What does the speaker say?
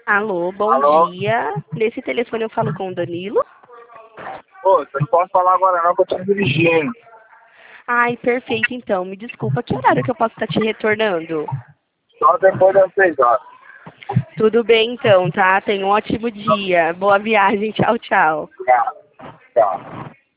Alô, bom Alô? dia. Nesse telefone eu falo com o Danilo. Pô, eu não posso falar agora não, que eu tô dirigindo. Ai, perfeito, então. Me desculpa, que horário que eu posso estar te retornando? Só depois das 6 horas. Tudo bem, então, tá? Tenha um ótimo dia. Boa viagem. Tchau, tchau. Tchau. Tchau.